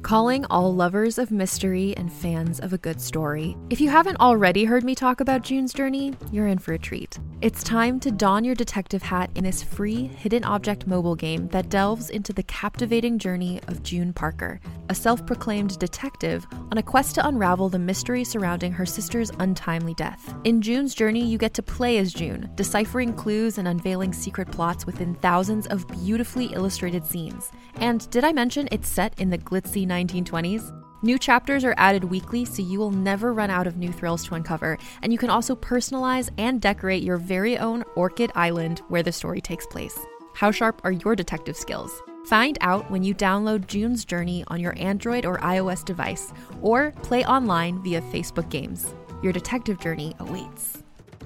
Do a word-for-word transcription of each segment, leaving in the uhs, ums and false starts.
Calling all lovers of mystery and fans of a good story. If you haven't already heard me talk about June's Journey, you're in for a treat. It's time to don your detective hat in this free hidden object mobile game that delves into the captivating journey of June Parker, a self-proclaimed detective on a quest to unravel the mystery surrounding her sister's untimely death. In June's Journey, you get to play as June, deciphering clues and unveiling secret plots within thousands of beautifully illustrated scenes. And did I mention it's set in the glitzy nineteen twenties? New chapters are added weekly, so you will never run out of new thrills to uncover, and you can also personalize and decorate your very own Orchid Island where the story takes place. How sharp are your detective skills? Find out when you download June's Journey on your Android or iOS device, or play online via Facebook Games. Your detective journey awaits.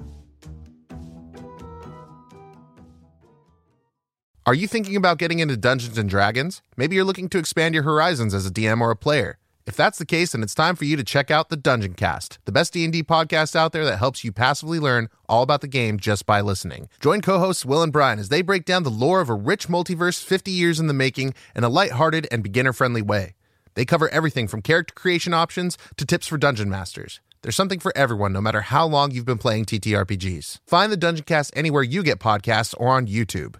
Are you thinking about getting into Dungeons and Dragons? Maybe you're looking to expand your horizons as a D M or a player. If that's the case, then it's time for you to check out the Dungeon Cast, the best D and D podcast out there that helps you passively learn all about the game just by listening. Join co-hosts Will and Brian as they break down the lore of a rich multiverse fifty years in the making in a lighthearted and beginner-friendly way. They cover everything from character creation options to tips for dungeon masters. There's something for everyone, no matter how long you've been playing T T R P Gs. Find the Dungeon Cast anywhere you get podcasts or on YouTube.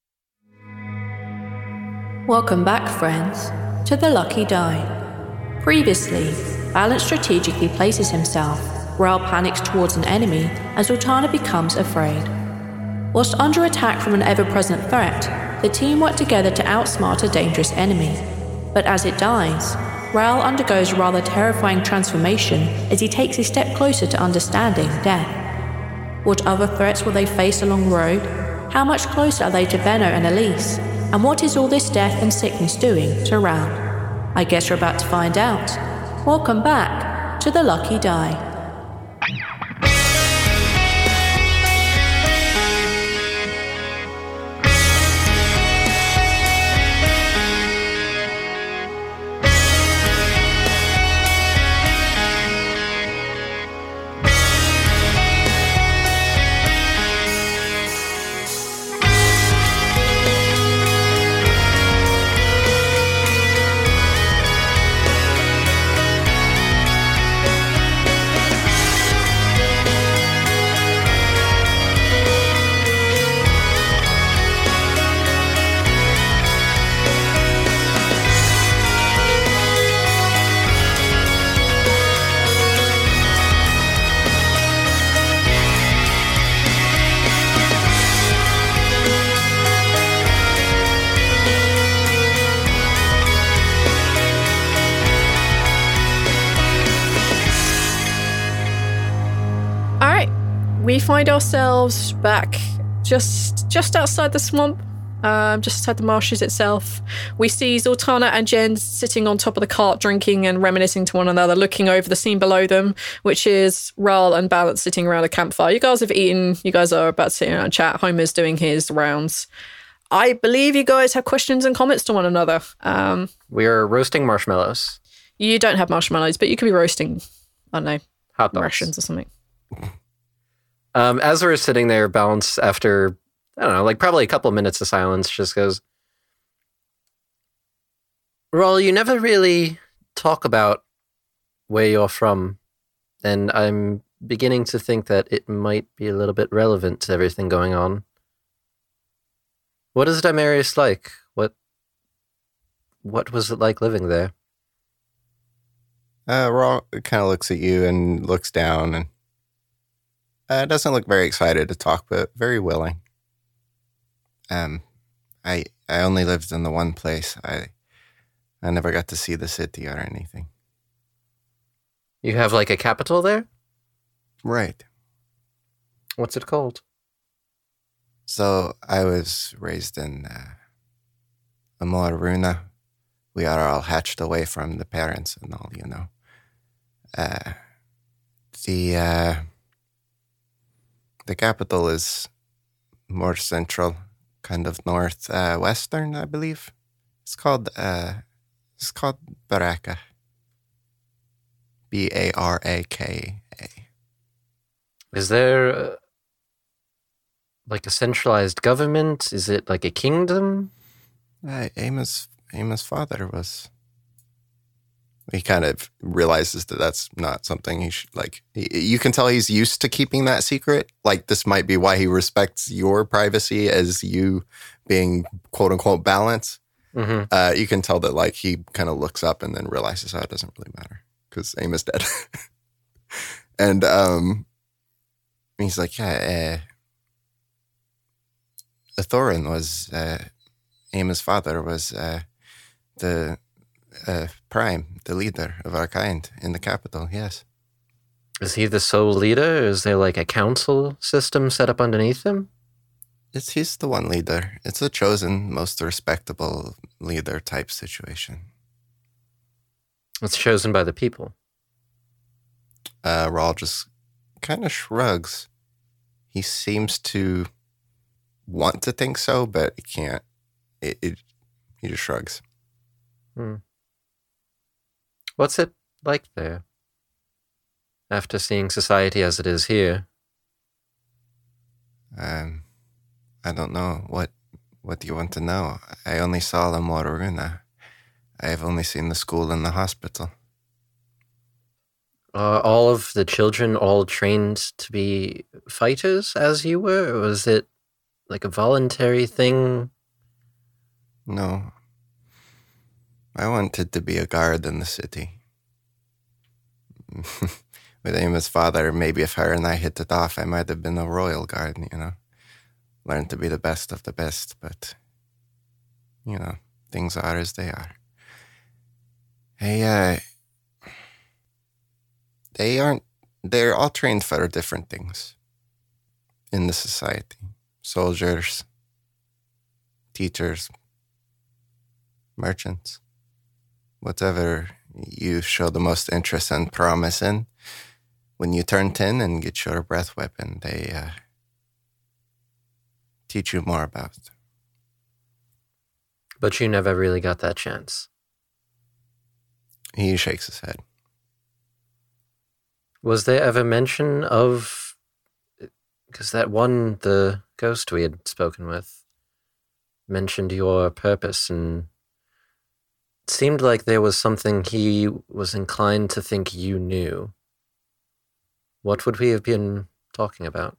Welcome back, friends, to The Lucky Die. Previously, Balance strategically places himself. Raoul panics towards an enemy, and Zoltana becomes afraid. Whilst under attack from an ever-present threat, the team work together to outsmart a dangerous enemy. But as it dies, Raoul undergoes a rather terrifying transformation as he takes a step closer to understanding death. What other threats will they face along the road? How much closer are they to Benno and Elise? And what is all this death and sickness doing to Raoul? I guess we're about to find out. Welcome back to The Lucky Die. We find ourselves back just just outside the swamp, um, just outside the marshes itself. We see Zoltana and Jen sitting on top of the cart, drinking and reminiscing to one another, looking over the scene below them, which is Raoul and Balance sitting around a campfire. You guys have eaten. You guys are about to sit around and chat. Homer's doing his rounds. I believe you guys have questions and comments to one another. Um, we are roasting marshmallows. You don't have marshmallows, but you could be roasting, I don't know, hot dogs. Rations or something. Um, as we're sitting there, Balance, after, I don't know, like probably a couple of minutes of silence, just goes, Raoul, you never really talk about where you're from, and I'm beginning to think that it might be a little bit relevant to everything going on. What is Dimarius like? What what was it like living there? Uh, Raoul kind of looks at you and looks down and Uh, doesn't look very excited to talk, but very willing. Um, I I only lived in the one place. I I never got to see the city or anything. You have like a capital there? Right. What's it called? So I was raised in uh, Amoruna. We are all hatched away from the parents and all, you know. Uh, the... Uh, The capital is more central, kind of north uh, western, I believe. It's called uh, it's called Baraka. B A R A K A. Is there uh, like a centralized government? Is it like a kingdom? Uh, Amos Amos' father was He kind of realizes that that's not something he should, like, you can tell he's used to keeping that secret. Like, this might be why he respects your privacy as you being quote unquote balanced. Mm-hmm. Uh, you can tell that, like, he kind of looks up and then realizes, oh, it doesn't really matter because Aima's dead. and um, he's like, yeah, uh, Thorin was, uh, Aima's father was uh, the uh, prime, the leader of our kind in the capital, yes. Is he the sole leader? Is there like a council system set up underneath him? It's he's the one leader. It's a chosen, most respectable leader type situation. It's chosen by the people. Uh, Rawl just kind of shrugs. He seems to want to think so, but he can't. It, it, he just shrugs. Hmm. What's it like there? After seeing society as it is here? Um, I don't know. What What do you want to know? I only saw La Morruna. I have only seen the school and the hospital. Are all of the children all trained to be fighters as you were? Or was it like a voluntary thing? No. I wanted to be a guard in the city. With Aima's father, maybe if her and I hit it off, I might have been a royal guard, you know. Learn to be the best of the best, but, you know, things are as they are. Hey, uh, they aren't, they're all trained for different things in the society. Soldiers, teachers, merchants, whatever you show the most interest and promise in. When you turn ten and get your breath weapon, they uh, teach you more about it. But you never really got that chance. He shakes his head. Was there ever mention of, because that one, the ghost we had spoken with, mentioned your purpose, and it seemed like there was something he was inclined to think you knew. What would we have been talking about?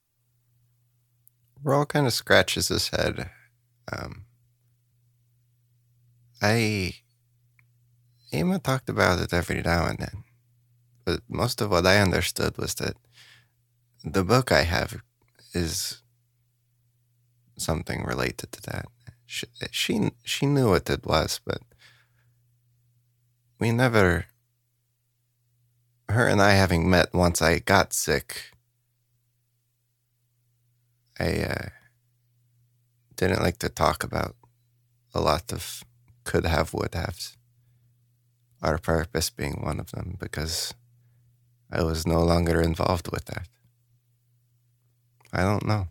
Rawl kind of scratches his head. Um, I... Aima talked about it every now and then, but most of what I understood was that the book I have is something related to that. She, she, she knew what it was, but we never... Her and I having met once I got sick, I uh, didn't like to talk about a lot of could have, would haves. Our purpose being one of them, because I was no longer involved with that. I don't know.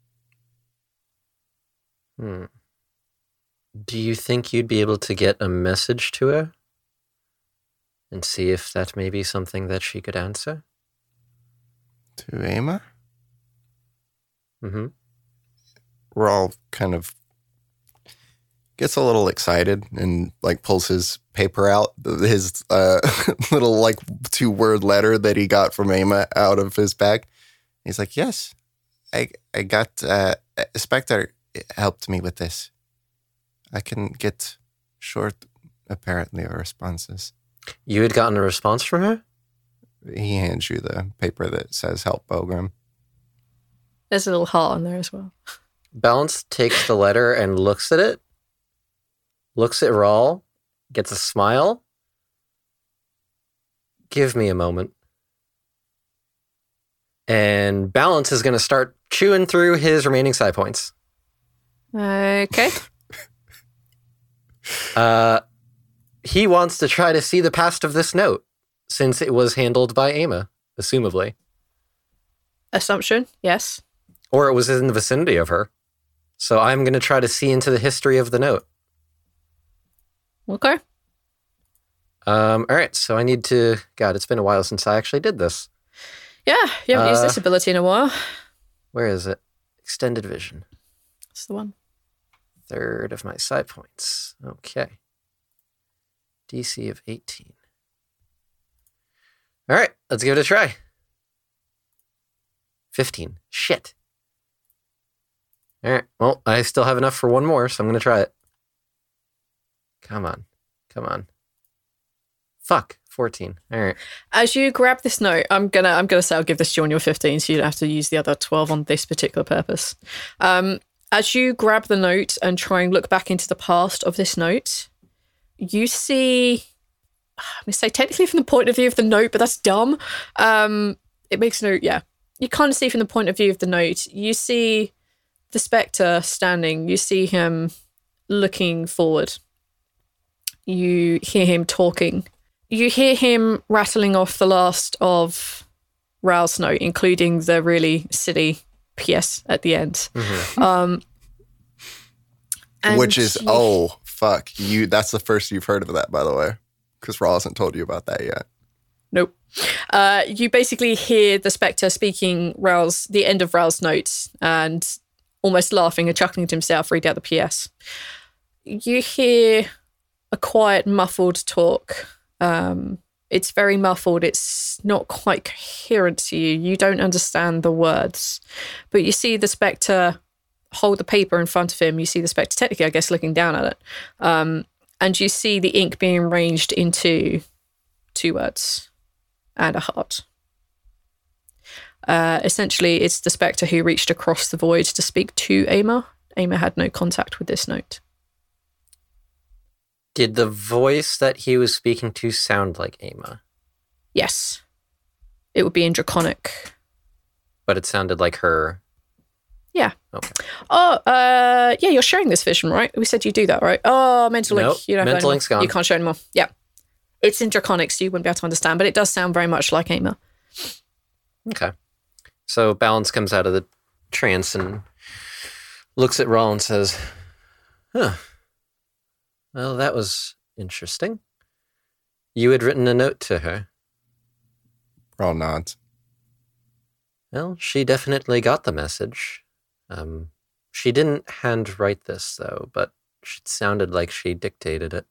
Hmm. Do you think you'd be able to get a message to her? And see if that may be something that she could answer? To Aima? Mm-hmm. Rawl kind of gets a little excited and like pulls his paper out, his uh, little like two word letter that he got from Aima out of his bag. He's like, yes, I I got, uh, Spectre helped me with this. I can get short, apparently, responses. You had gotten a response from her? He hands you the paper that says help Bogram. There's a little heart on there as well. Balance takes the letter and looks at it, looks at Rawl, gets a smile. Give me a moment. And Balance is going to start chewing through his remaining side points. Okay. uh... He wants to try to see the past of this note, since it was handled by Aima, assumably. Assumption, yes. Or it was in the vicinity of her. So I'm going to try to see into the history of the note. Okay. Um, all right, so I need to... God, it's been a while since I actually did this. Yeah, you haven't uh, used this ability in a while. Where is it? Extended vision. That's the one. Third of my side points. Okay. D C of eighteen. All right, let's give it a try. fifteen. Shit. All right, well, I still have enough for one more, so I'm going to try it. Come on. Come on. Fuck. fourteen. All right. As you grab this note, I'm gonna I'm gonna say I'll give this to you on your fifteen, so you don't have to use the other twelve on this particular purpose. Um, as you grab the note and try and look back into the past of this note, you see, I'm gonna say technically from the point of view of the note, but that's dumb. Um, it makes no, yeah. You kind of see from the point of view of the note, you see the Spectre standing, you see him looking forward. You hear him talking. You hear him rattling off the last of Raoul's note, including the really silly P S at the end. Mm-hmm. Um, Which is, you, oh, fuck. you. That's the first you've heard of that, by the way, because Raoul hasn't told you about that yet. Nope. Uh, you basically hear the Spectre speaking Raoul's, the end of Raoul's notes and almost laughing and chuckling to himself, read out the P S. You hear a quiet, muffled talk. Um, it's very muffled. It's not quite coherent to you. You don't understand the words. But you see the Spectre hold the paper in front of him. You see the Spectre, technically, I guess, looking down at it. Um, and you see the ink being arranged into two words and a heart. Uh, essentially, it's the Spectre who reached across the void to speak to Aymer. Aymer had no contact with this note. Did the voice that he was speaking to sound like Aymer? Yes. It would be in Draconic. But it sounded like her. Yeah. Okay. Oh, uh, yeah, you're sharing this vision, right? We said you do that, right? Oh, Mental Link. Nope, You don't Mental have Link's gone. You can't show anymore. Yeah. It's in Draconic, so you wouldn't be able to understand, but it does sound very much like Aymer. Okay. So Balance comes out of the trance and looks at Raoul and says, huh. Well, that was interesting. You had written a note to her. Raoul nods. Well, she definitely got the message. Um, she didn't handwrite this, though, but it sounded like she dictated it.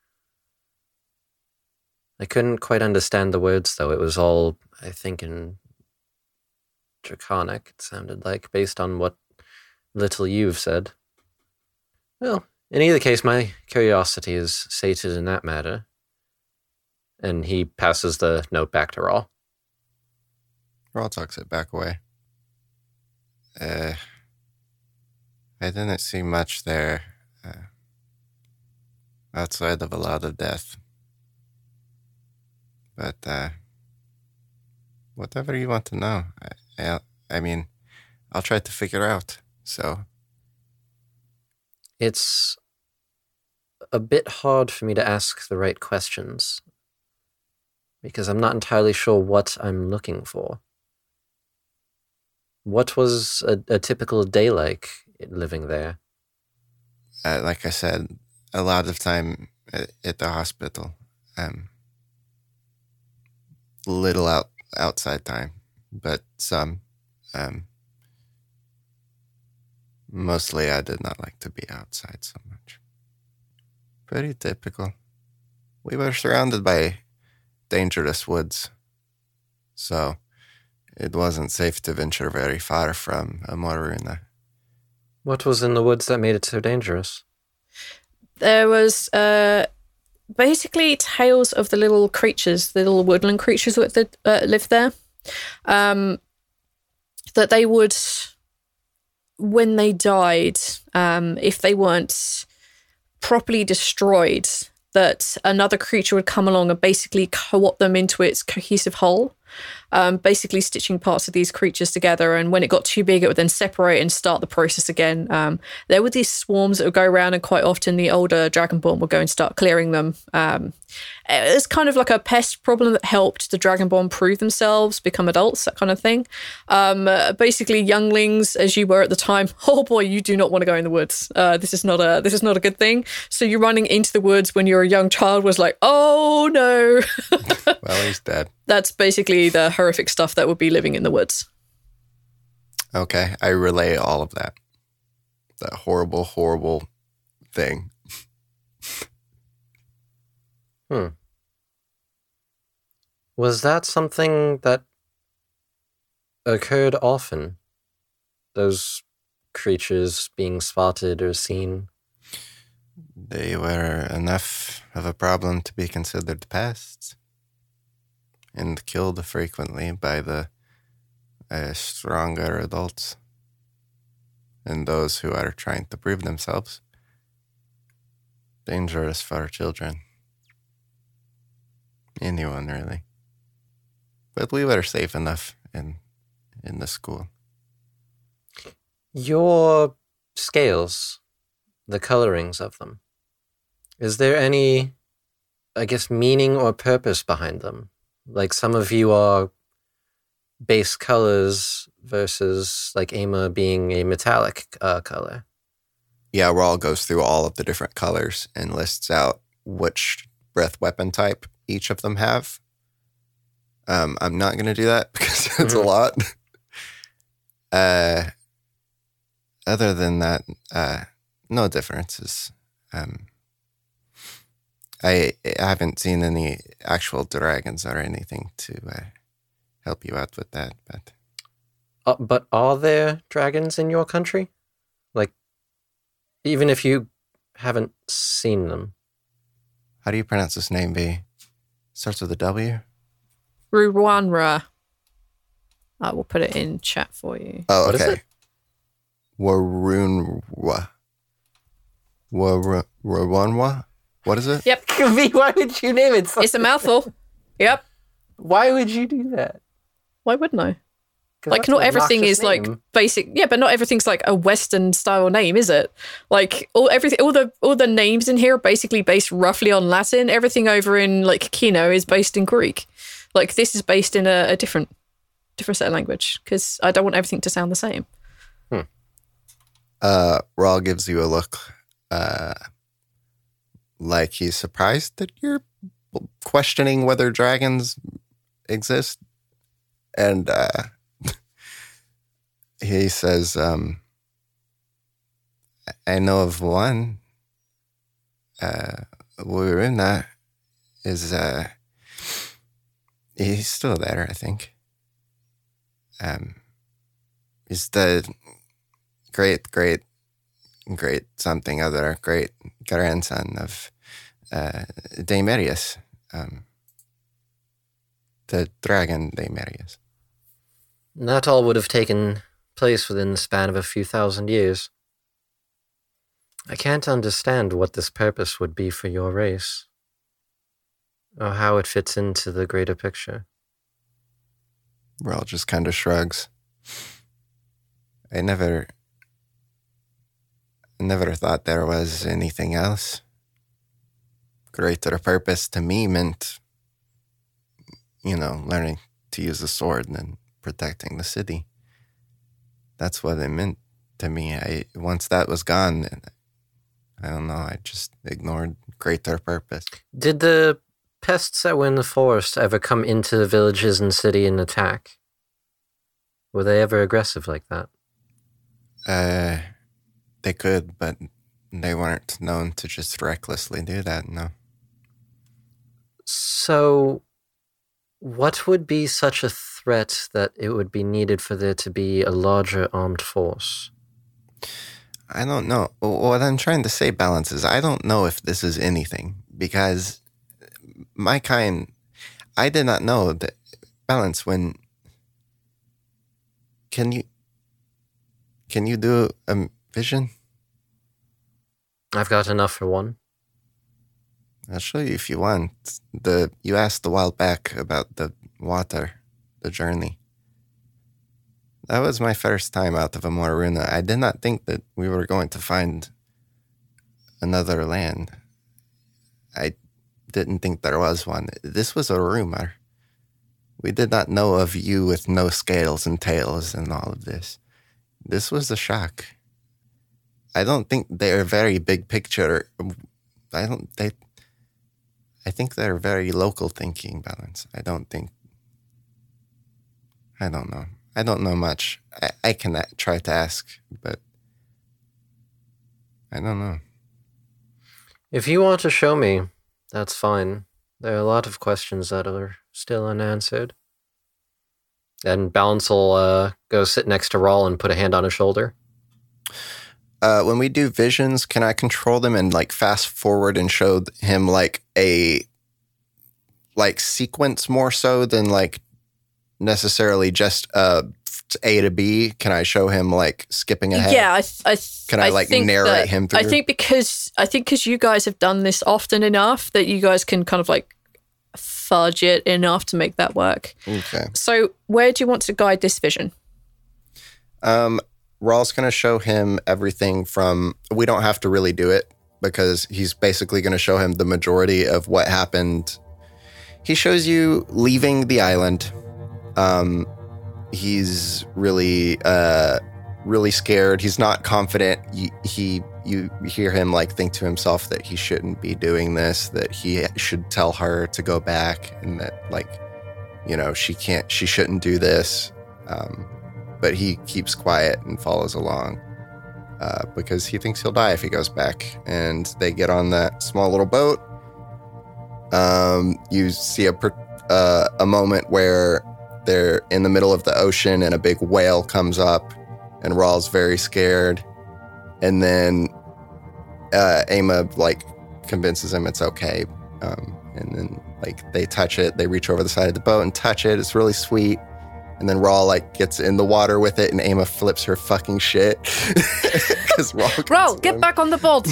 I couldn't quite understand the words, though. It was all, I think, in Draconic, it sounded like, based on what little you've said. Well, in either case, my curiosity is sated in that matter. And he passes the note back to Raoul. Raoul tucks it back away. Uh, I didn't see much there uh, outside of a lot of death. But uh, whatever you want to know, I, I, I mean, I'll try to figure out. So it's a bit hard for me to ask the right questions because I'm not entirely sure what I'm looking for. What was a, a typical day like living there? Uh, like I said, a lot of time at, at the hospital. Um, little out outside time, but some. Um, mostly I did not like to be outside so much. Pretty typical. We were surrounded by dangerous woods, so it wasn't safe to venture very far from Amoruna. What was in the woods that made it so dangerous? There was uh, basically tales of the little creatures, the little woodland creatures that uh, lived there. Um, that they would, when they died, um, if they weren't properly destroyed, that another creature would come along and basically co-opt them into its cohesive whole, um, basically stitching parts of these creatures together. And when it got too big, it would then separate and start the process again. Um, there were these swarms that would go around, and quite often the older Dragonborn would go and start clearing them. Um, it was kind of like a pest problem that helped the Dragonborn prove themselves, become adults, that kind of thing. Um, uh, basically, younglings, as you were at the time, oh boy, you do not want to go in the woods. Uh, this is not a this is not a good thing. So you running into the woods when you're a young child was like, oh no. Well, he's dead. That's basically the horrific stuff that would be living in the woods. Okay, I relay all of that. That horrible, horrible thing. Hmm. Was that something that occurred often? Those creatures being spotted or seen? They were enough of a problem to be considered pests and killed frequently by the uh, stronger adults and those who are trying to prove themselves. Dangerous for children. Anyone, really. But we were safe enough in in the school. Your scales, the colorings of them, is there any, I guess, meaning or purpose behind them? Like some of you are base colors versus like Ama being a metallic uh, color. Yeah, Rawl goes through all of the different colors and lists out which breath weapon type each of them have. Um, I'm not going to do that because it's Mm-hmm. a lot. uh, other than that, uh, no differences. Um, I, I haven't seen any actual dragons or anything to uh, help you out with that, but Uh, but are there dragons in your country? Like, even if you haven't seen them. how do you pronounce this name, B? Starts with a W? Ruwanra. I will put it in chat for you. Oh, What is okay. it? Warunwa. War- Warunwa? What is it? Yep. Why would you name it? So- It's a mouthful. Yep. Why would you do that? Why wouldn't I? 'Cause Like, that's not an everything obnoxious is like name. basic. Yeah, but not everything's like a Western style name, is it? Like all everything, all the all the names in here are basically based roughly on Latin. Everything over in like Kino is based in Greek. Like this is based in a, a different different set of language because I don't want everything to sound the same. Uh, Rawl gives you a look, uh, like he's surprised that you're questioning whether dragons exist, and uh, he says, um, "I know of one. Uh, Waruna is uh, he's still there, I think. Um, he's the." Great, great, great something other, great grandson of uh, Daemerius, um, the dragon Daemerius. That all would have taken place within the span of a few thousand years. I can't understand what this purpose would be for your race, or how it fits into the greater picture. Rawl just kind of shrugs. I never, I never thought there was anything else. Greater purpose to me meant, you know, learning to use a sword and protecting the city. That's what it meant to me. I once that was gone, I don't know, I just ignored greater purpose. Did the pests that were in the forest ever come into the villages and city and attack? Were they ever aggressive like that? Uh, they could, but they weren't known to just recklessly do that, no. So, what would be such a threat that it would be needed for there to be a larger armed force? I don't know. What I'm trying to say, Balance, is I don't know if this is anything, because my kind, I did not know that, Balance, when, can you, can you do a vision? I've got enough for one. I'll show you if you want. The you asked a while back about the water, the journey. That was my first time out of Amoruna. I did not think that we were going to find another land. I didn't think there was one. This was a rumor. We did not know of you with no scales and tails and all of this. This was a shock. I don't think they're very big picture. I don't, they, I think they're very local thinking, Balance. I don't think, I don't know. I don't know much. I, I can try to ask, but I don't know. If you want to show me, that's fine. There are a lot of questions that are still unanswered. And Balance will uh, go sit next to Rawl and put a hand on his shoulder. Uh, when we do visions, can I control them and like fast forward and show him like a like sequence more so than like necessarily just uh, A to B? Can I show him like skipping ahead? Yeah, I, th- I th- can I, I like narrate that, him through? I think because I think because you guys have done this often enough that you guys can kind of like fudge it enough to make that work. Okay. So where do you want to guide this vision? Um, Rawl's going to show him everything from, we don't have to really do it because he's basically going to show him the majority of what happened. He shows you leaving the island. Um, he's really, uh, really scared. He's not confident. He, he, you hear him like think to himself that he shouldn't be doing this, that he should tell her to go back and that like, you know, she can't, she shouldn't do this. Um, but he keeps quiet and follows along uh, because he thinks he'll die if he goes back. And they get on that small little boat. Um, you see a, uh, a moment where they're in the middle of the ocean and a big whale comes up and Rawl's very scared. And then uh, Ama like convinces him it's okay. Um, and then like they touch it. They reach over the side of the boat and touch it. It's really sweet. And then Rawl like gets in the water with it, and Ama flips her fucking shit. Because Rawl, Rawl, get back on the boat.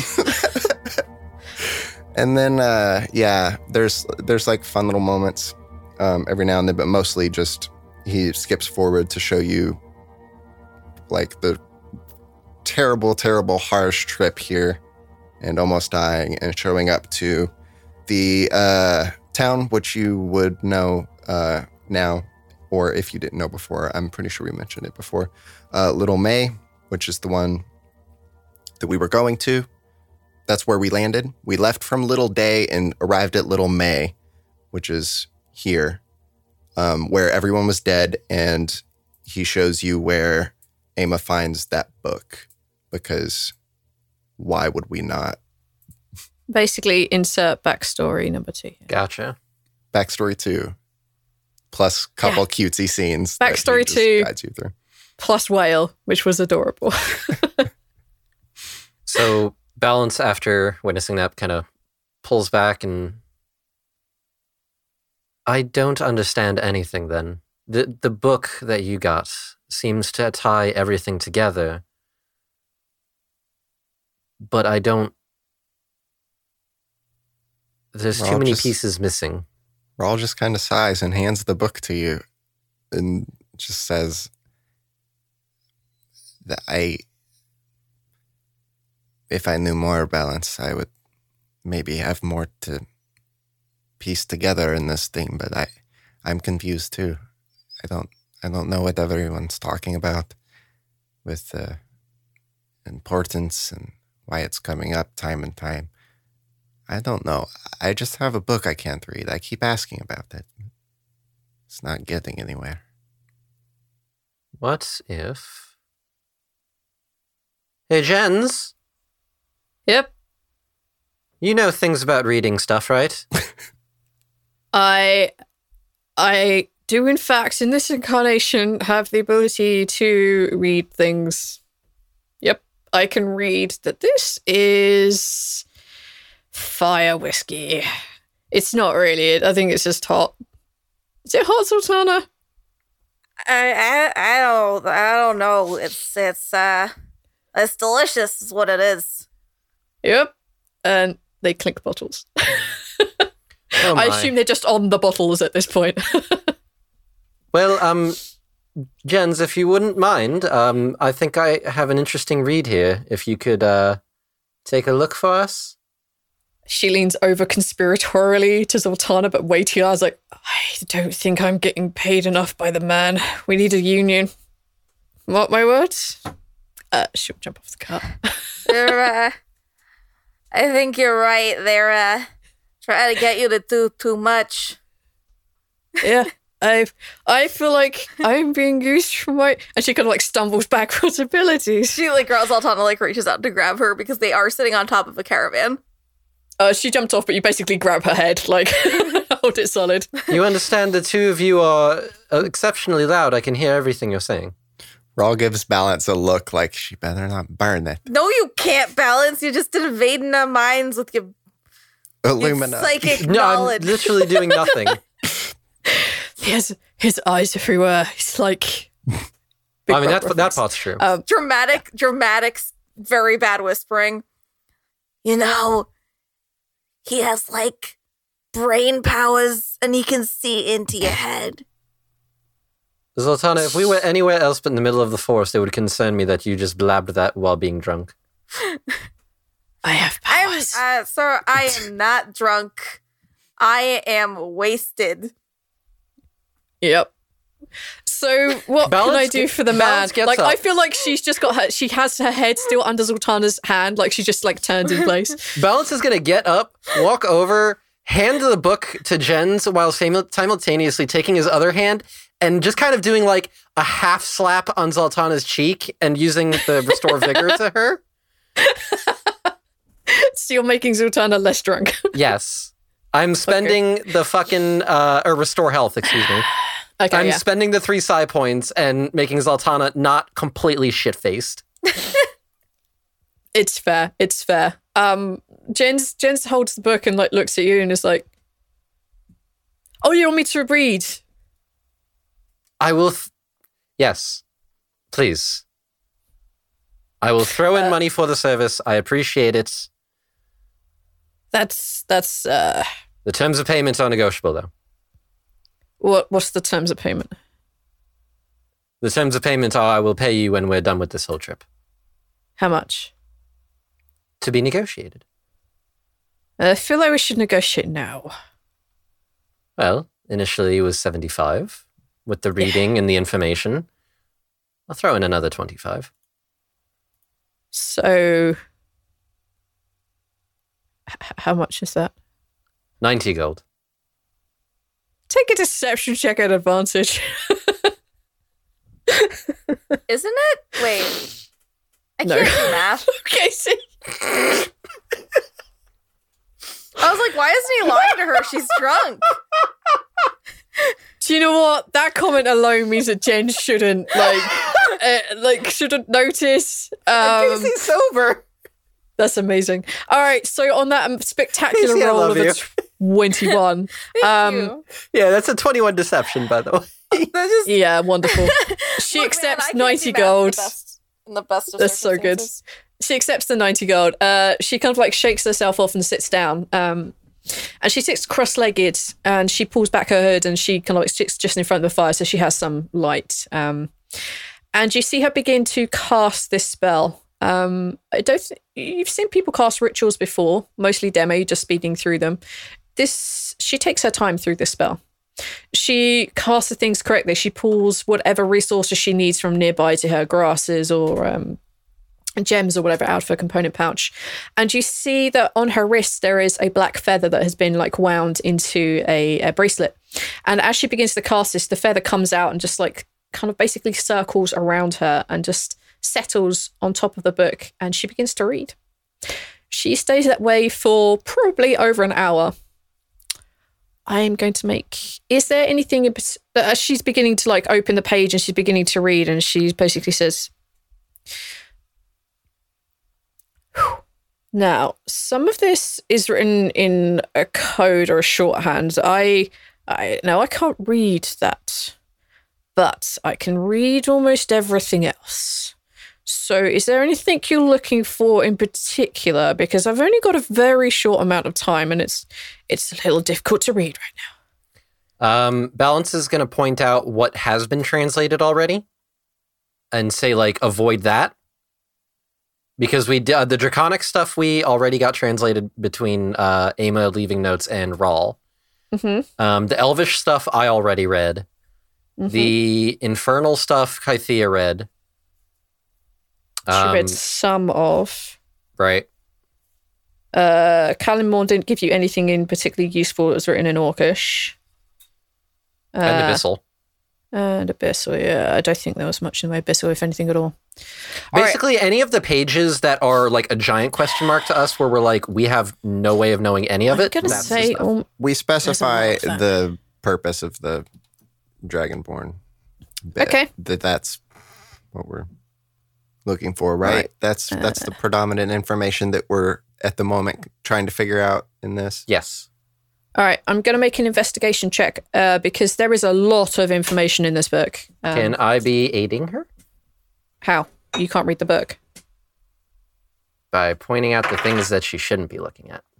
And then uh, yeah, there's there's like fun little moments um, every now and then, but mostly just he skips forward to show you like the terrible, terrible, harsh trip here, and almost dying, and showing up to the uh, town, which you would know uh, now. Or if you didn't know before, I'm pretty sure we mentioned it before. Uh, Little May, which is the one that we were going to. That's where we landed. We left from Little Day and arrived at Little May, which is here, um, where everyone was dead. And he shows you where Ama finds that book, because why would we not? Basically, insert backstory number two. Gotcha. Backstory two. Plus a couple yeah. cutesy scenes. Backstory two. Guides you through. Plus whale, which was adorable. So Balance, after witnessing that, kind of pulls back and... I don't understand anything then. The, the book that you got seems to tie everything together. But I don't... There's Rawl too many just... pieces missing. Rawl just kind of sighs and hands the book to you and just says that I, if I knew more Balance, I would maybe have more to piece together in this thing, but I, I'm confused too. I don't, I don't know what everyone's talking about with uh, importance and why it's coming up time and time. I don't know. I just have a book I can't read. I keep asking about it. It's not getting anywhere. What if... Hey, Jens? Yep. You know things about reading stuff, right? I... I do, in fact, in this incarnation, have the ability to read things. Yep. I can read that this is... fire whiskey. It's not really. I think it's just hot. Is it hot, Sultana? I, I I don't I don't know. It's it's uh it's delicious is what it is. Yep. And they clink bottles. Oh I assume they're just on the bottles at this point. Well, um, Jens, if you wouldn't mind, um, I think I have an interesting read here. If you could uh, take a look for us. She leans over conspiratorially to Zoltana, but Waitiar's like, I don't think I'm getting paid enough by the man. We need a union. Mark my words. Uh, she'll jump off the car. They're, uh, I think you're right. They're uh, trying to get you to do too much. Yeah, I I feel like I'm being used for my... And she kind of like stumbles backwards abilities. She like grabs Zoltana, like reaches out to grab her because they are sitting on top of a caravan. Uh, she jumped off, but you basically grab her head, like, hold it solid. You understand the two of you are exceptionally loud. I can hear everything you're saying. Rawl gives Balance a look like she better not burn it. No, you can't, Balance. You're just invading our minds with your, your Illuminati. psychic No, knowledge. I'm literally doing nothing. He has his eyes everywhere. He's like... I mean, that, that part's true. Um, dramatic, dramatic, very bad whispering. You know, he has like brain powers and he can see into your head. Zoltana, if we were anywhere else but in the middle of the forest, it would concern me that you just blabbed that while being drunk. I have I'm, powers. uh, sir, I am not drunk. I am wasted. Yep. So what Balance can I do get- for the man? Balance gets Like up. I feel like she's just got her. She has her head still under Zoltana's hand. Like she just like turns in place. Balance is going to get up, walk over, hand the book to Jens while simu- simultaneously taking his other hand and just kind of doing like a half slap on Zoltana's cheek and using the restore vigor to her. So you're making Zoltana less drunk. Yes. I'm spending the fucking, uh, or restore health, excuse me. Okay, I'm yeah. spending the three psi points and making Zoltana not completely shit-faced. It's fair. It's fair. Um, Jens Jens holds the book and like looks at you and is like, "Oh, you want me to read?" I will, th- yes, please. I will throw in Uh, money for the service. I appreciate it. That's that's uh, The terms of payment are negotiable, though. what what's the terms of payment? The terms of payment are I will pay you when we're done with this whole trip. How much? To be negotiated. I feel like we should negotiate now. Well, initially it was seventy-five. With the reading and the information, I'll throw in another twenty-five. So, h- how much is that? ninety gold. Take a deception check at advantage. Isn't it? Wait. I No. can't do math. Okay, see. I was like, why isn't he lying to her? She's drunk. Do you know what? That comment alone means that Jen shouldn't like, uh, like shouldn't notice. Um, He's sober. that's amazing. All right, so on that um, spectacular Casey, I roll love of you. a twenty-one. Thank um, you. Yeah, that's a twenty-one deception, by the way. That's just, yeah, wonderful. She Look, man, accepts I can't ninety do math in the gold. best- In the best of That's so good. circumstances. She accepts the ninety gold. Uh, she kind of like shakes herself off and sits down. Um, and she sits cross-legged and she pulls back her hood and she kind of like sits just in front of the fire so she has some light. Um, and you see her begin to cast this spell. Um, I don't. Th- you've seen people cast rituals before, mostly demo, just speeding through them. This she takes her time through this spell. She casts the things correctly. She pulls whatever resources she needs from nearby to her, grasses or um, gems or whatever, out of her component pouch. And you see that on her wrist there is a black feather that has been like wound into a, a bracelet. And as she begins to cast this, the feather comes out and just like kind of basically circles around her and just settles on top of the book. And she begins to read. She stays that way for probably over an hour. I am going to make... Is there anything... In, as she's beginning to like open the page and she's beginning to read and she basically says... Now, some of this is written in a code or a shorthand. I... I no, I can't read that. But I can read almost everything else. So is there anything you're looking for in particular? Because I've only got a very short amount of time and it's it's a little difficult to read right now. Um, Balance is going to point out what has been translated already and say, like, avoid that. Because we did, uh, the Draconic stuff we already got translated between uh, Ama leaving notes and Rawl. Mm-hmm. Um, the Elvish stuff I already read. Mm-hmm. The Infernal stuff Kythea read. She Um, read some of. Right. Uh, Kalimorn didn't give you anything in particularly useful that was written in Orcish. Uh, And Abyssal. And Abyssal, yeah. I don't think there was much in the way of Abyssal, if anything at all. Basically, right. any of the pages that are like a giant question mark to us, where we're like, we have no way of knowing any of I'm it. Gonna that's say, um, we specify the purpose of the Dragonborn bit. Okay. That that's what we're looking for, right? right. That's uh, that's the predominant information that we're at the moment trying to figure out in this. Yes. All right, I'm going to make an investigation check uh, because there is a lot of information in this book. Um, Can I be aiding her? How? You can't read the book. By pointing out the things that she shouldn't be looking at.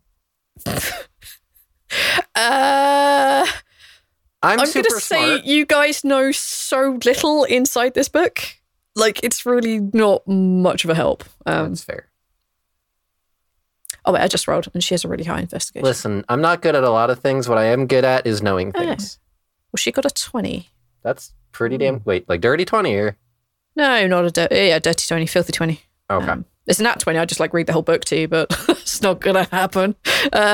uh, I'm, I'm going to say you guys know so little inside this book. Like, it's really not much of a help. Um, That's fair. Oh, wait, I just rolled, and she has a really high investigation. Listen, I'm not good at a lot of things. What I am good at is knowing things. Oh. Well, she got a twenty. That's pretty damn... Wait, like dirty twenty or... No, not a dirty... Yeah, dirty twenty, filthy twenty. Okay. Um, it's a nat twenty. I just, like, read the whole book to you, but it's not going to happen. Uh,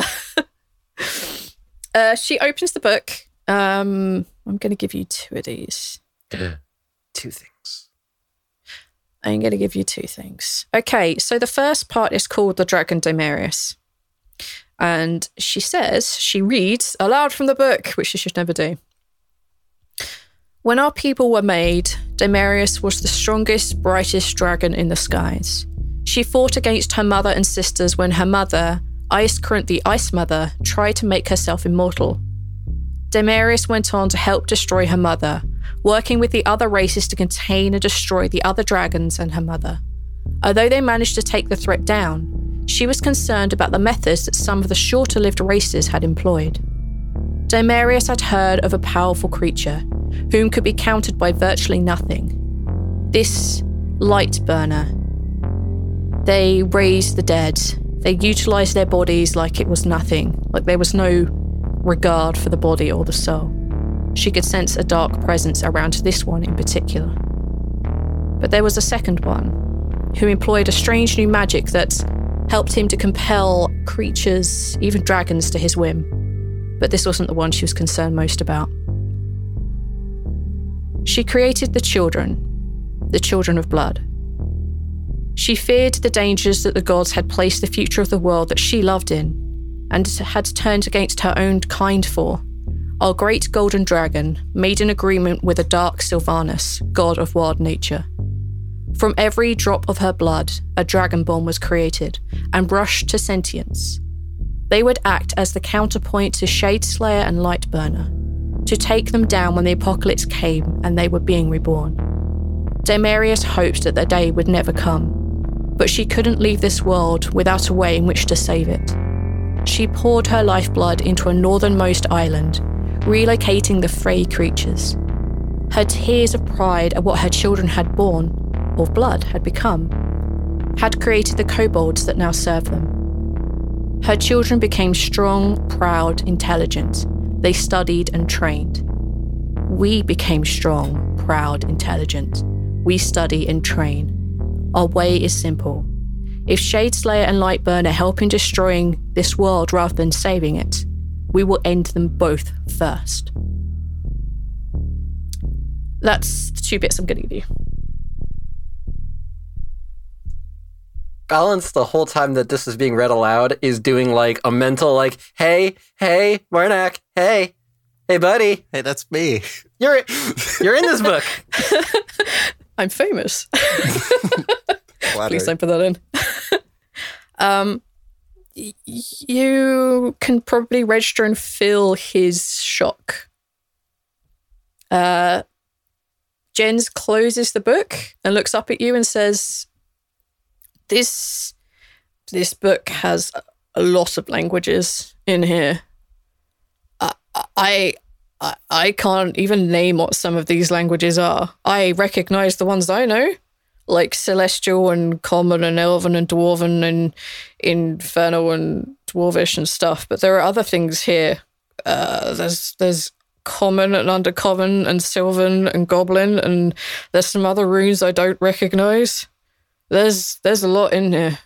uh, she opens the book. Um, I'm going to give you two of these. Two things. I'm going to give you two things. Okay, so the first part is called The Dragon Daemarius. And she says, she reads aloud from the book, which she should never do. When our people were made, Daemarius was the strongest, brightest dragon in the skies. She fought against her mother and sisters when her mother, Icecrant the Ice Mother, tried to make herself immortal. Daemarius went on to help destroy her mother, working with the other races to contain and destroy the other dragons and her mother. Although they managed to take the threat down, she was concerned about the methods that some of the shorter-lived races had employed. Daemarius had heard of a powerful creature, whom could be countered by virtually nothing. This Lightburner. They raised the dead. They utilised their bodies like it was nothing, like there was no regard for the body or the soul. She could sense a dark presence around this one in particular. But there was a second one, who employed a strange new magic that helped him to compel creatures, even dragons, to his whim. But this wasn't the one she was concerned most about. She created the children, the children of blood. She feared the dangers that the gods had placed the future of the world that she loved in, and had turned against her own kind for. Our great golden dragon made an agreement with a dark Sylvanus, god of wild nature. From every drop of her blood, a dragonborn was created and rushed to sentience. They would act as the counterpoint to Shadeslayer and Lightburner, to take them down when the apocalypse came and they were being reborn. Daemarius hoped that the day would never come, but she couldn't leave this world without a way in which to save it. She poured her lifeblood into a northernmost island, relocating the Frey creatures. Her tears of pride at what her children had borne, or blood had become, had created the kobolds that now serve them. Her children became strong, proud, intelligent. They studied and trained. We became strong, proud, intelligent. We study and train. Our way is simple. If Shadeslayer and Lightburner help in destroying this world rather than saving it, we will end them both first. That's the two bits I'm going to give you. Balance the whole time that this is being read aloud is doing like a mental like, hey, hey, Marnak, hey, hey, buddy. Hey, that's me. You're you're in this book. I'm famous. Please don't put that in. um, y- you can probably register and feel his shock. Uh, Jens closes the book and looks up at you and says, This this book has a lot of languages in here. I, I I I can't even name what some of these languages are. I recognize the ones I know, like Celestial and Common and Elven and Dwarven and Infernal and Dwarvish and stuff. But there are other things here. Uh, there's there's Common and Undercommon and Sylvan and Goblin, and there's some other runes I don't recognize. There's there's a lot in here.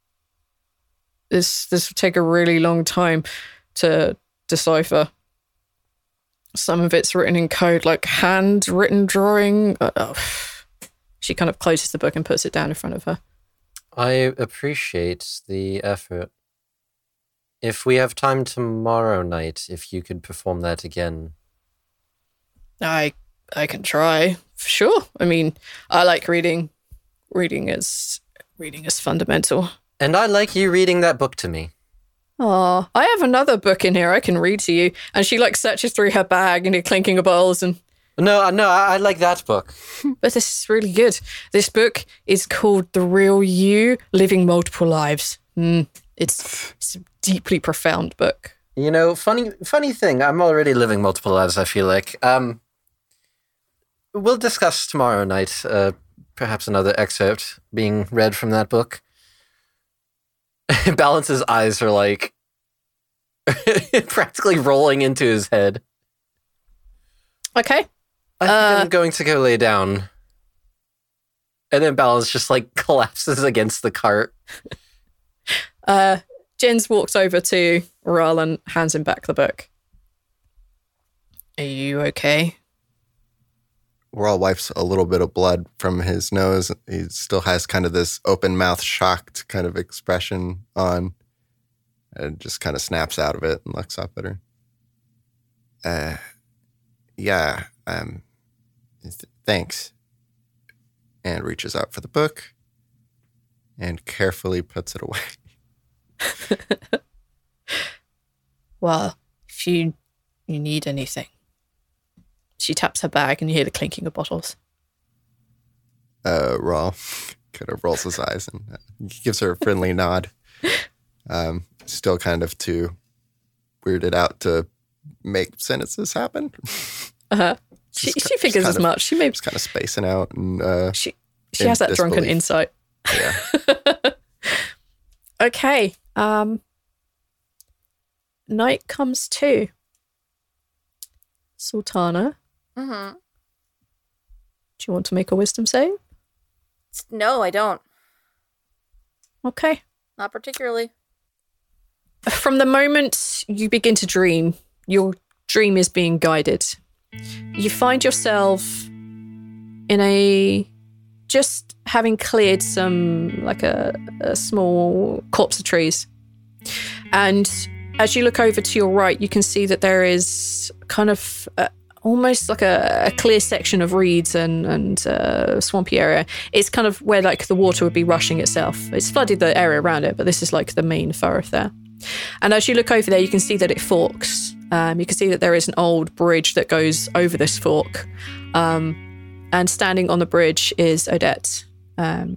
This this will take a really long time to decipher. Some of it's written in code, like handwritten drawing. Oh, She kind of closes the book and puts it down in front of her. I appreciate the effort. If we have time tomorrow night, if you could perform that again. I I can try. Sure. I mean, I like reading. Reading is reading is fundamental. And I like you reading that book to me. Oh, I have another book in here I can read to you. And she like searches through her bag and you're clinking of bowls and No, no, I, I like that book. But this is really good. This book is called The Real You, Living Multiple Lives. Mm, it's, it's a deeply profound book. You know, funny funny thing, I'm already living multiple lives, I feel like. Um, we'll discuss tomorrow night, uh, perhaps another excerpt being read from that book. Balance's eyes are like practically rolling into his head. Okay. I think Uh, I'm going to go lay down. And then Balance just like collapses against the cart. Uh, Jens walks over to Ral and hands him back the book. Are you okay? Rawl wipes a little bit of blood from his nose. He still has kind of this open mouth, shocked kind of expression on, and just kind of snaps out of it and looks up at her. Uh, yeah, um, th- thanks. And reaches out for the book and carefully puts it away. Well, if you you need anything. She taps her bag and you hear the clinking of bottles. Uh, Rawl kind of rolls his eyes and uh, gives her a friendly nod. Um, still kind of too weirded out to make sentences happen. Uh-huh. She, Just she ki- figures just as kind of- much. She may Just kind of spacing out and uh, she she in has that drunken disbelief. insight. yeah. Okay. Um night comes too. Sultana, Mm-hmm. do you want to make a wisdom save? No, I don't. Okay. Not particularly. From the moment you begin to dream, your dream is being guided. You find yourself in a just having cleared some like a, a small copse of trees. And as you look over to your right, you can see that there is kind of a, almost like a, a clear section of reeds and, and uh, swampy area. It's kind of where like the water would be rushing itself. It's flooded the area around it, but this is like the main thoroughfare. And as you look over there, you can see that it forks. Um, you can see that there is an old bridge that goes over this fork. Um, and standing on the bridge is Odette. Um,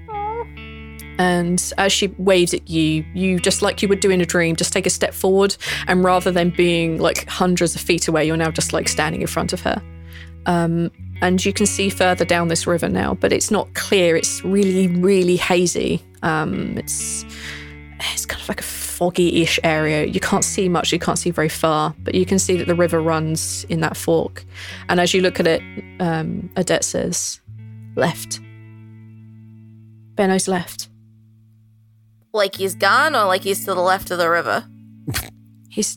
and as she waves at you, you just like you would do in a dream, just take a step forward. And rather than being like hundreds of feet away, you're now just like standing in front of her. Um, and you can see further down this river now, but it's not clear. It's really, really hazy. Um, it's it's kind of like a foggy-ish area. You can't see much. You can't see very far, but you can see that the river runs in that fork. And as you look at it, um, Odette says, left. Benno's left. Like he's gone or like he's to the left of the river? He's...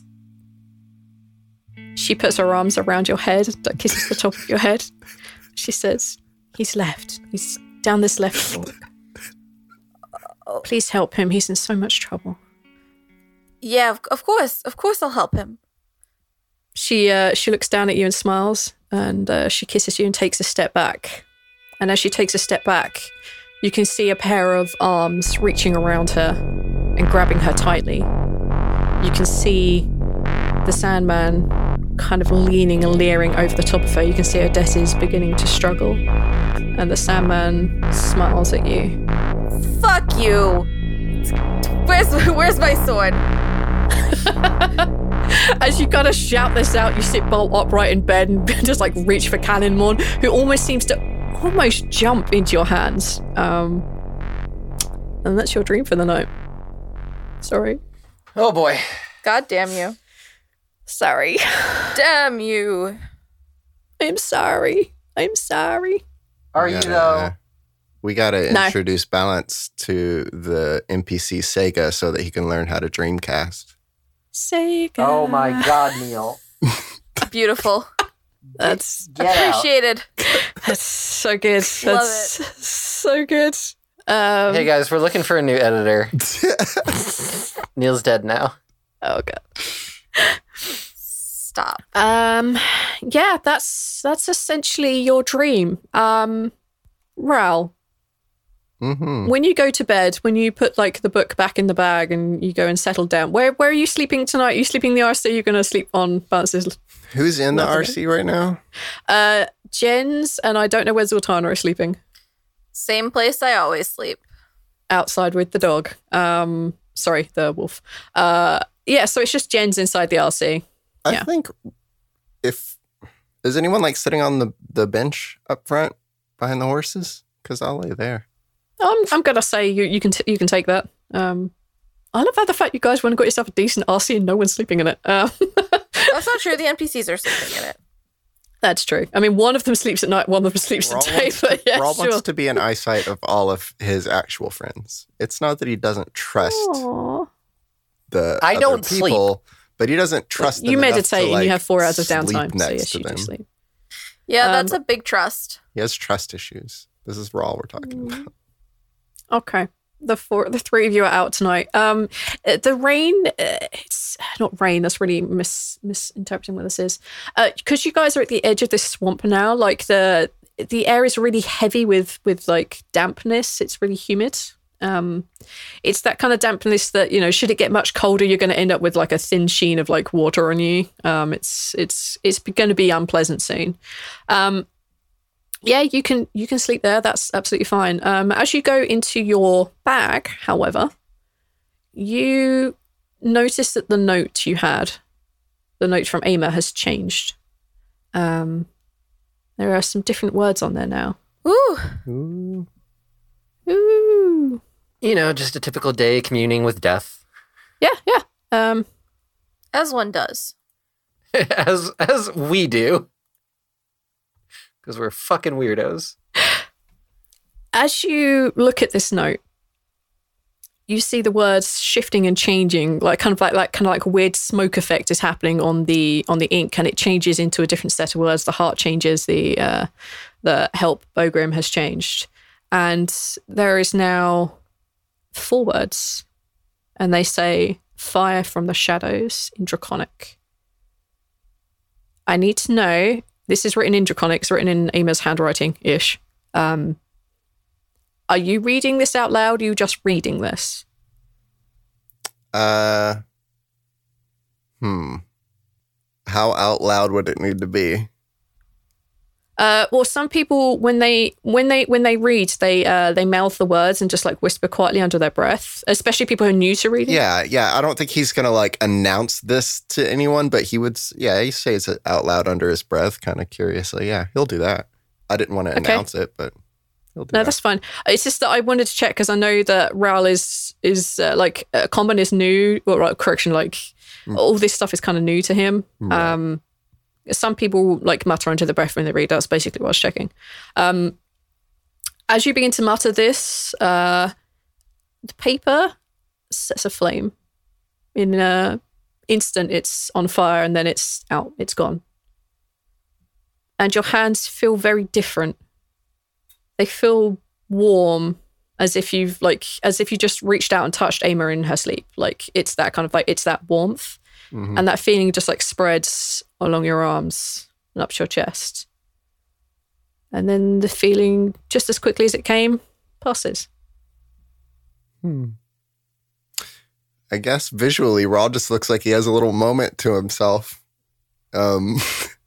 She puts her arms around your head, that kisses the top of your head. She says, he's left. He's down this left fork. Please help him. He's in so much trouble. Yeah, of, of course. Of course I'll help him. She uh, she looks down at you and smiles, and uh, she kisses you and takes a step back. And as she takes a step back, you can see a pair of arms reaching around her and grabbing her tightly. You can see the Sandman kind of leaning and leering over the top of her. You can see Odette is beginning to struggle. And the Sandman smiles at you. Fuck you. Where's where's my sword? As you kind of shout this out, you sit bolt upright in bed and just like reach for Cannonmorn, who almost seems to almost jump into your hands. Um, and that's your dream for the night. Sorry. Oh boy. God damn you. Sorry. Damn you. I'm sorry. I'm sorry. Are We you gotta, though? uh, we got to No. introduce Balance to the N P C Sega so that he can learn how to Dreamcast. Sega. Oh my god, Neil. Beautiful. That's Appreciated. that's so good. Love That's so good. Um, Hey guys, we're looking for a new editor. Neil's dead now. oh god. Stop. Um, yeah, that's that's essentially your dream. Um, Ral, Mm-hmm. when you go to bed, when you put like the book back in the bag and you go and settle down, where where are you sleeping tonight? Are you sleeping in the R C? You're going to sleep on Bounce's. Who's in the Nothing. R C right now? Uh, Jens and I don't know where Zoltana are sleeping. Same place I always sleep. Outside with the dog. Um, sorry, the wolf. Uh, yeah, so it's just Jens inside the R C. I Yeah. think if is anyone like sitting on the, the bench up front behind the horses? Because I'll lay there. I'm I'm gonna say you you can t- you can take that. Um, I love how the fact you guys went and got yourself a decent R C and no one's sleeping in it. Um, That's not true. The N P Cs are sleeping in it. that's true. I mean, one of them sleeps at night, one of them sleeps at Rawl day. wants, But yeah, Rawl sure. wants to be in eyesight of all of his actual friends. It's not that he doesn't trust Aw. the I other don't sleep. people, but he doesn't trust them You enough meditate to, and like, you have four hours of sleep downtime, so next yes, to you do them. sleep. Yeah, Um, that's a big trust. He has trust issues. This is Rawl we're talking about. Okay. The four, the three of you are out tonight. Um, uh, the rain, uh, it's not rain. That's really mis misinterpreting what this is. Because you guys are at the edge of this swamp now. Like the the air is really heavy with with like dampness. It's really humid. Um, it's that kind of dampness that, you know, should it get much colder, you're going to end up with like a thin sheen of like water on you. Um, it's it's it's going to be unpleasant soon. Um. Yeah, you can you can sleep there. That's absolutely fine. Um, as you go into your bag, however, you notice that the note you had, the note from Ama, has changed. Um, there are some different words on there now. Ooh. Ooh. Ooh. You know, just a typical day communing with death. Yeah, yeah. Um, As one does. as as we do. Because we're fucking weirdos. as you look at this note, you see the words shifting and changing, like kind of like like kind of like a weird smoke effect is happening on the on the ink, and it changes into a different set of words. The heart changes, the uh, the help Bogrim has changed, and there is now four words, and they say fire from the shadows in Draconic. I need to know. This is written in Draconic. It's written in Ama's handwriting ish. Um, Are you reading this out loud? Or are you just reading this? Uh, hmm. How out loud would it need to be? Uh, well, some people when they when they when they read, they uh, they mouth the words and just like whisper quietly under their breath. Especially people who are new to reading. Yeah, yeah. I don't think he's gonna like announce this to anyone, but he would. Yeah, he says it out loud under his breath, kind of curiously. Yeah, he'll do that. I didn't want to Okay. announce it, but he'll do No, that. that's fine. It's just that I wanted to check because I know that Raul is is uh, like uh, Comban is new. Or right, correction, like Mm. all this stuff is kind of new to him. Right. Um, some people like mutter under the breath when they read. That's basically what I was checking. Um, as you begin to mutter this, uh, the paper sets aflame. In an instant, it's on fire, and then it's out. It's gone. And your hands feel very different. They feel warm, as if you've like, as if you just reached out and touched Ama in her sleep. Like it's that kind of like, it's that warmth, Mhm. and that feeling just like spreads along your arms and up to your chest. And then the feeling, just as quickly as it came, passes. Hmm. I guess visually, Raw just looks like he has a little moment to himself. Um,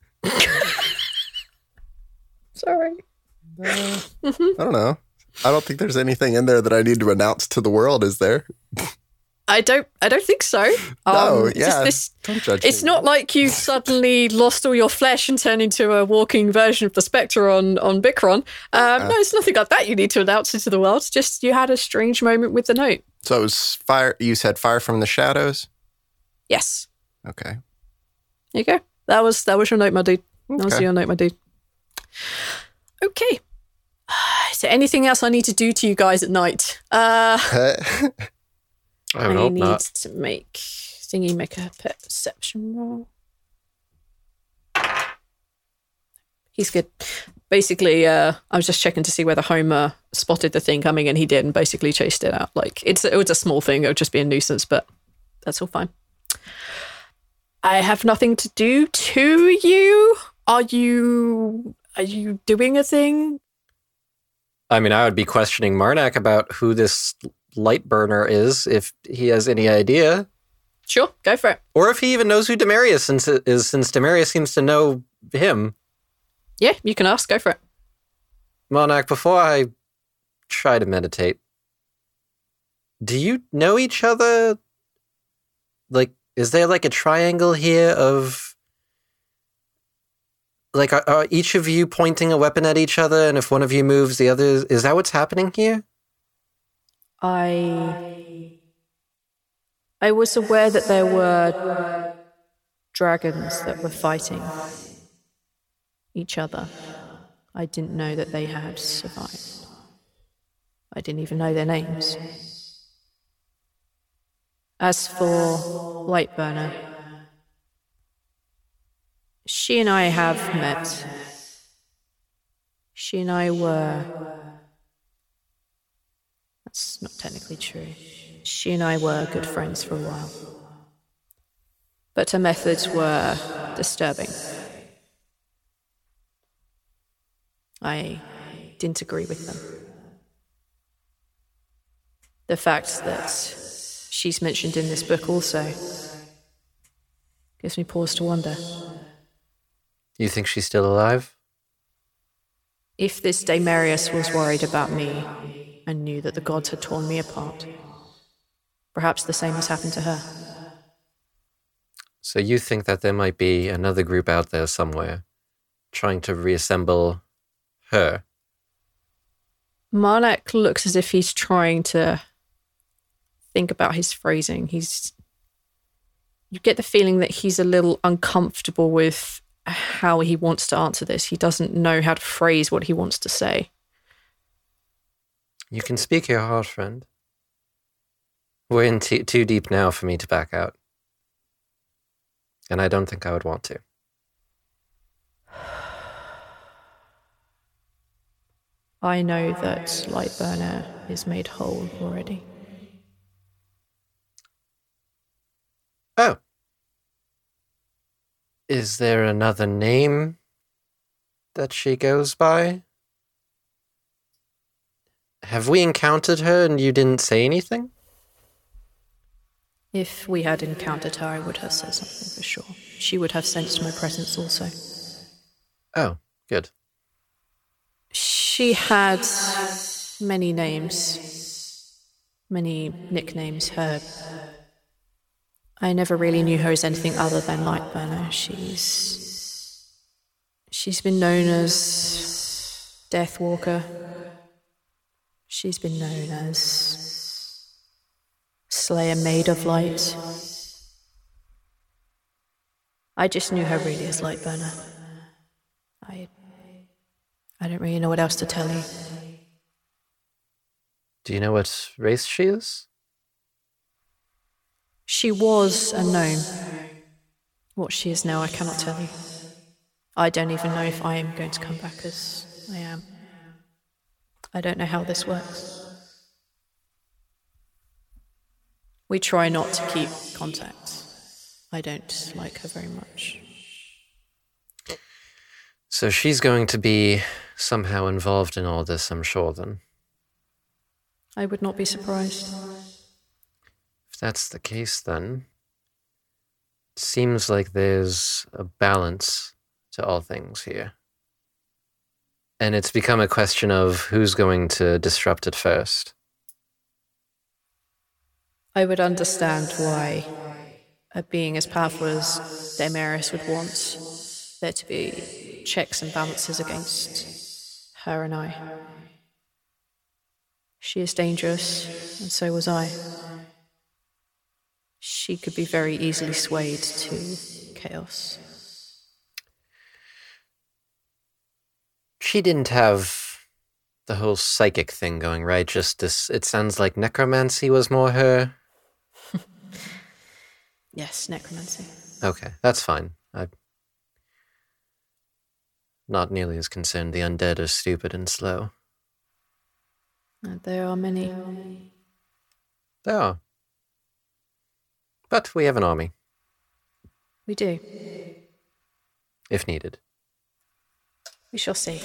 Sorry. uh, Mhm. I don't know. I don't think there's anything in there that I need to announce to the world, is there? I don't. I don't think so. No, it's yeah. just this. Don't judge It's me. not like you suddenly lost all your flesh and turned into a walking version of the Spectre on on Bikron. Um, Uh. no, it's nothing like that. You need to announce it to the world. It's just you had a strange moment with the note. So it was fire. You said fire from the shadows? Yes. Okay. There you go. That was that was your note, my dude. That was Okay. your note, my dude. Okay. Is there anything else I need to do to you guys at night? Uh, I would hope need not. to make thingy make a perception roll. He's good. Basically, uh, I was just checking to see whether Homer spotted the thing coming, and he did, and basically chased it out. Like, it's it was a small thing. It would just be a nuisance, but that's all fine. I have nothing to do to you. Are you... Are you doing a thing? I mean, I would be questioning Marnak about who this light burner is, if he has any idea. Sure, go for it. Or if he even knows who Demarius since is, since Demarius seems to know him. Yeah, you can ask. Go for it. Marnak, before I try to meditate, do you know each other? Like, is there like a triangle here of... Like, are, are each of you pointing a weapon at each other, and if one of you moves, the other... Is that what's happening here? I... I was aware that there were dragons that were fighting each other. I didn't know that they had survived. I didn't even know their names. As for Lightburner, she and I have met. She and I were... That's not technically true. She and I were good friends for a while. But her methods were disturbing. I didn't agree with them. The fact that she's mentioned in this book also gives me pause to wonder. You think she's still alive? If this Demarius was worried about me and knew that the gods had torn me apart, perhaps the same has happened to her. So you think that there might be another group out there somewhere trying to reassemble her? Marnak looks as if he's trying to think about his phrasing. He's... You get the feeling that he's a little uncomfortable with how he wants to answer this. He doesn't know how to phrase what he wants to say. You can speak your heart, friend. We're in t- too deep now for me to back out. And I don't think I would want to. I know that Lightburner is made whole already. Oh. Is there another name that she goes by? Have we encountered her and you didn't say anything? If we had encountered her, I would have said something for sure. She would have sensed my presence also. Oh, good. She had many names, many nicknames. Her... I never really knew her as anything other than Lightburner. She's... She's been known as Deathwalker. She's been known as Slayer Maid of Light. I just knew her really as Lightburner. I... I don't really know what else to tell you. Do you know what race she is? She was a gnome. What she is now, I cannot tell you. I don't even know if I am going to come back as I am. I don't know how this works. We try not to keep contact. I don't like her very much. So she's going to be somehow involved in all this, I'm sure, then. I would not be surprised. If that's the case, then it seems like there's a balance to all things here. And it's become a question of who's going to disrupt it first. I would understand why a being as powerful as Demarius would want there to be checks and balances against her and I. She is dangerous, and so was I. She could be very easily swayed to chaos. She didn't have the whole psychic thing going, right? Just this, it sounds like necromancy was more her. Yes, necromancy. Okay, that's fine. I not nearly as concerned the undead are stupid and slow. And there are many. They are. But we have an army. We do. If needed. We shall see.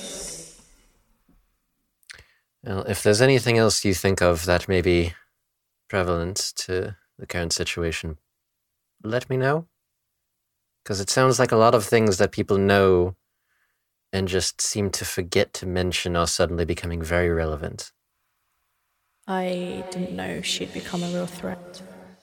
Well, if there's anything else you think of that may be prevalent to the current situation, let me know. Because it sounds like a lot of things that people know and just seem to forget to mention are suddenly becoming very relevant. I didn't know she'd become a real threat.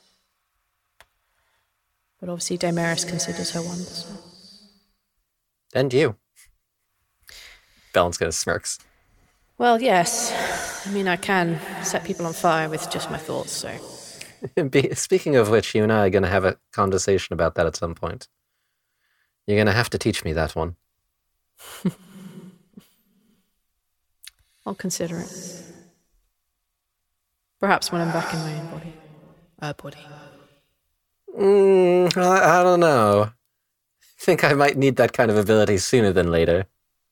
But obviously Damaris considers her one. So. And you. Balance smirks. Well, yes. I mean, I can set people on fire with just my thoughts, so... Be, speaking of which, you and I are going to have a conversation about that at some point. You're going to have to teach me that one. I'll consider it. Perhaps when I'm back in my own body. Uh, body. Mm, I, I don't know. I think I might need that kind of ability sooner than later.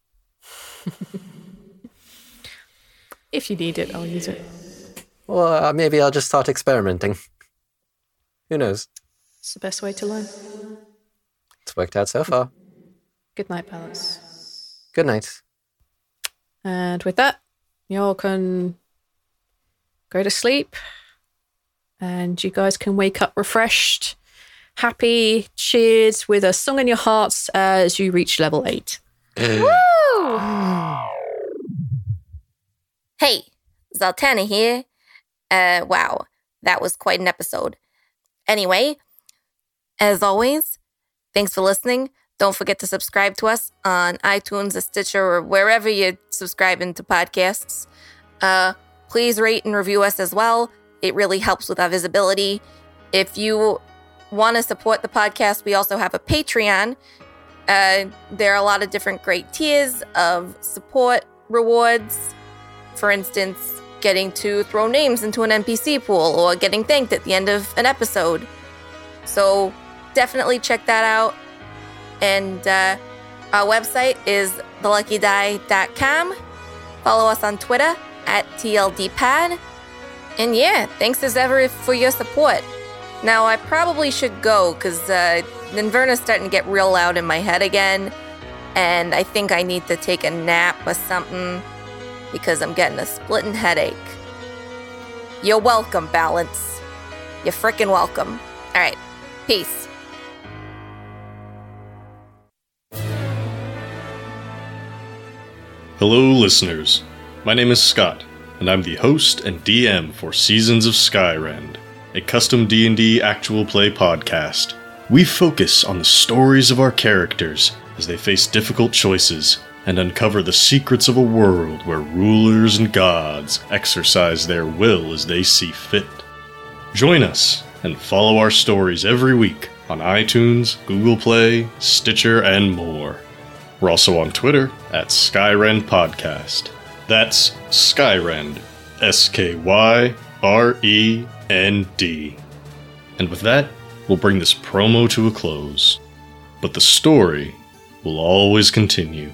If you need it, I'll use it. Well, uh, maybe I'll just start experimenting. Who knows? It's the best way to learn. It's worked out so far. Good night, Balance. Good night. And with that, you all can go to sleep. And you guys can wake up refreshed, happy, cheered, with a song in your hearts as you reach level eight. Woo! Hey, Zaltana here. Uh, wow, that was quite an episode. Anyway, as always, thanks for listening. Don't forget to subscribe to us on iTunes or Stitcher or wherever you're subscribing to podcasts. Uh, please rate and review us as well. It really helps with our visibility. If you want to support the podcast, we also have a Patreon. Uh, there are a lot of different great tiers of support rewards. For instance, getting to throw names into an N P C pool or getting thanked at the end of an episode. So definitely check that out. And uh, our website is the lucky die dot com. Follow us on Twitter at T L D pad. And yeah, thanks as ever for your support. Now, I probably should go because uh, Inverna's starting to get real loud in my head again. And I think I need to take a nap or something because I'm getting a splitting headache. You're welcome, Balance. You're frickin' welcome. All right, peace. Hello, listeners. My name is Scott, and I'm the host and D M for Seasons of Skyrend, a custom D and D actual play podcast. We focus on the stories of our characters as they face difficult choices and uncover the secrets of a world where rulers and gods exercise their will as they see fit. Join us and follow our stories every week on iTunes, Google Play, Stitcher, and more. We're also on Twitter at Skyrend Podcast. That's Skyrend, S K Y R E N D. And with that, we'll bring this promo to a close. But the story will always continue.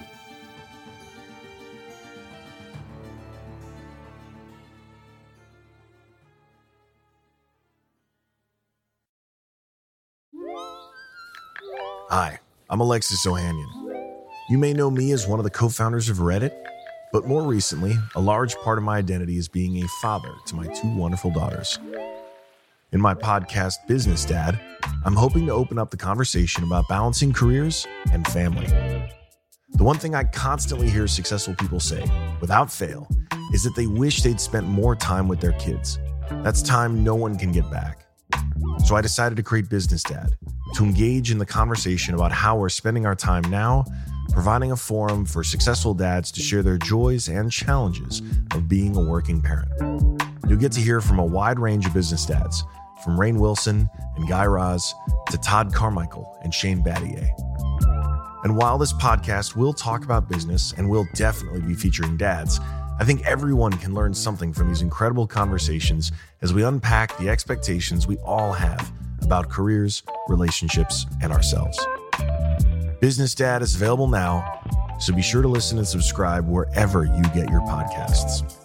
Hi, I'm Alexis Ohanian. You may know me as one of the co-founders of Reddit, but more recently, a large part of my identity is being a father to my two wonderful daughters. In my podcast, Business Dad, I'm hoping to open up the conversation about balancing careers and family. The one thing I constantly hear successful people say, without fail, is that they wish they'd spent more time with their kids. That's time no one can get back. So I decided to create Business Dad, to engage in the conversation about how we're spending our time now, providing a forum for successful dads to share their joys and challenges of being a working parent. You'll get to hear from a wide range of business dads, from Rainn Wilson and Guy Raz to Todd Carmichael and Shane Battier. And while this podcast will talk about business and will definitely be featuring dads, I think everyone can learn something from these incredible conversations as we unpack the expectations we all have about careers, relationships, and ourselves. Business Dad is available now So be sure to listen and subscribe wherever you get your podcasts.